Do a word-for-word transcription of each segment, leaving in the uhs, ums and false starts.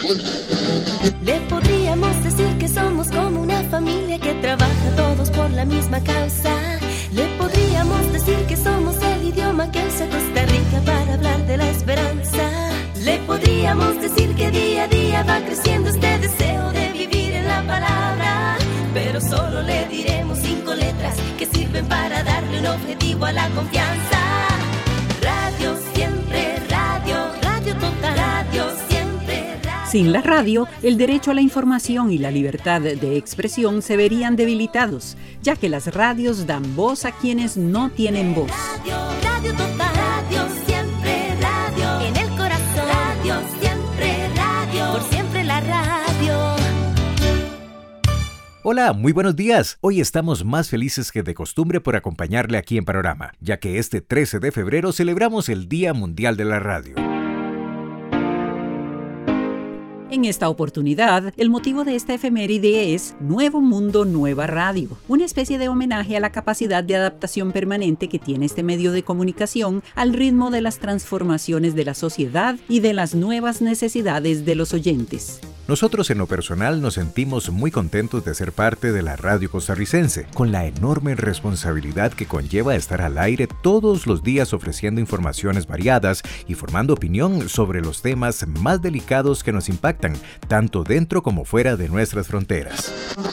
Le podríamos decir que somos como una familia que trabaja todos por la misma causa. Le podríamos decir que somos el idioma que usa Costa Rica para hablar de la esperanza. Le podríamos decir que día a día va creciendo este deseo de vivir en la palabra. Pero solo le diremos cinco letras que sirven para darle un objetivo a la confianza. Radio siempre, radio, radio total, radio siempre, radio. Sin la radio, el derecho a la información y la libertad de expresión se verían debilitados, ya que las radios dan voz a quienes no tienen voz. Radio, radio total, radio siempre, radio. En el corazón, radio siempre, radio. Por siempre la radio. Hola, muy buenos días. Hoy estamos más felices que de costumbre por acompañarle aquí en Panorama, ya que este trece de febrero celebramos el Día Mundial de la Radio. En esta oportunidad, el motivo de esta efeméride es Nuevo Mundo, Nueva Radio, una especie de homenaje a la capacidad de adaptación permanente que tiene este medio de comunicación al ritmo de las transformaciones de la sociedad y de las nuevas necesidades de los oyentes. Nosotros en lo personal nos sentimos muy contentos de ser parte de la radio costarricense, con la enorme responsabilidad que conlleva estar al aire todos los días ofreciendo informaciones variadas y formando opinión sobre los temas más delicados que nos impactan, tanto dentro como fuera de nuestras fronteras.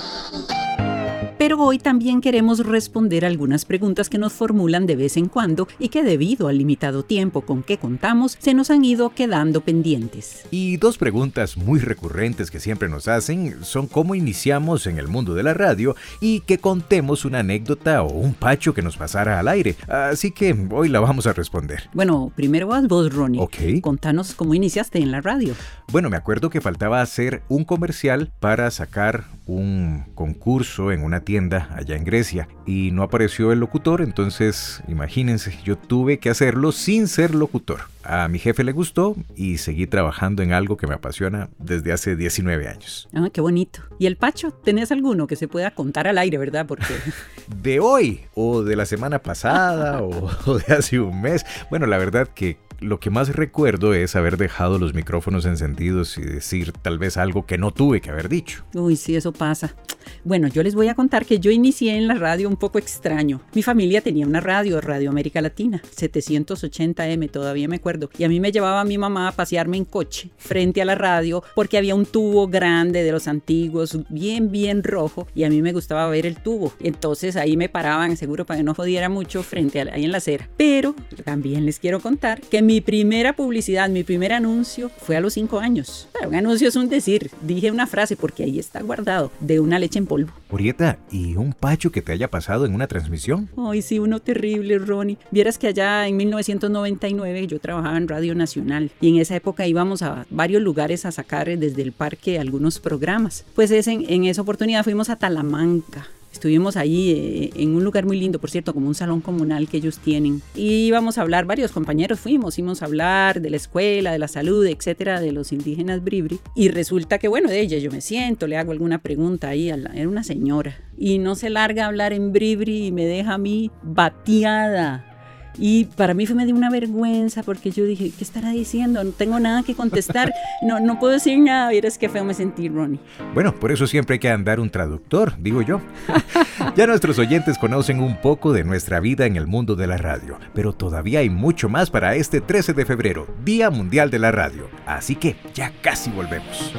Pero hoy también queremos responder algunas preguntas que nos formulan de vez en cuando y que debido al limitado tiempo con que contamos, se nos han ido quedando pendientes. Y dos preguntas muy recurrentes que siempre nos hacen son cómo iniciamos en el mundo de la radio y que contemos una anécdota o un pacho que nos pasara al aire. Así que hoy la vamos a responder. Bueno, primero vas vos, Ronnie. Ok. Contanos cómo iniciaste en la radio. Bueno, me acuerdo que faltaba hacer un comercial para sacar un concurso en una tienda allá en Grecia y no apareció el locutor, entonces imagínense, yo tuve que hacerlo sin ser locutor. A mi jefe le gustó y seguí trabajando en algo que me apasiona desde hace diecinueve años. Ah, qué bonito. ¿Y el pacho? ¿Tenés alguno que se pueda contar al aire, verdad? Porque ¿de hoy o de la semana pasada o, o de hace un mes? Bueno, la verdad que lo que más recuerdo es haber dejado los micrófonos encendidos y decir tal vez algo que no tuve que haber dicho. Uy, sí, eso pasa. Bueno, yo les voy a contar que yo inicié en la radio un poco extraño. Mi familia tenía una radio, Radio América Latina, setecientos ochenta eme, todavía me acuerdo. Y a mí me llevaba mi mamá a pasearme en coche frente a la radio porque había un tubo grande de los antiguos, bien, bien rojo, y a mí me gustaba ver el tubo. Entonces ahí me paraban, seguro para que no jodiera mucho, frente a, ahí en la acera. Pero también les quiero contar que mi primera publicidad, mi primer anuncio fue a los cinco años. Pero un anuncio es un decir. Dije una frase porque ahí está guardado, de una leche en polvo. Orieta, ¿y un pacho que te haya pasado en una transmisión? Ay, sí, uno terrible, Ronnie. Vieras que allá en mil novecientos noventa y nueve yo trabajaba en Radio Nacional y en esa época íbamos a varios lugares a sacar desde el parque algunos programas. Pues es en, en esa oportunidad fuimos a Talamanca. Estuvimos ahí eh, en un lugar muy lindo, por cierto, como un salón comunal que ellos tienen. Y íbamos a hablar, varios compañeros fuimos, íbamos a hablar de la escuela, de la salud, etcétera, de los indígenas bribri. Y resulta que, bueno, de ella yo me siento, le hago alguna pregunta ahí, a la, era una señora. Y no se larga a hablar en bribri y me deja a mí bateada. Y para mí fue me dio una vergüenza porque yo dije, ¿qué estará diciendo? No tengo nada que contestar, no, no puedo decir nada. Vieras qué feo me sentí, Ronnie. Bueno, por eso siempre hay que andar un traductor, digo yo. Ya nuestros oyentes conocen un poco de nuestra vida en el mundo de la radio, pero todavía hay mucho más para este trece de febrero, Día Mundial de la Radio. Así que ya casi volvemos.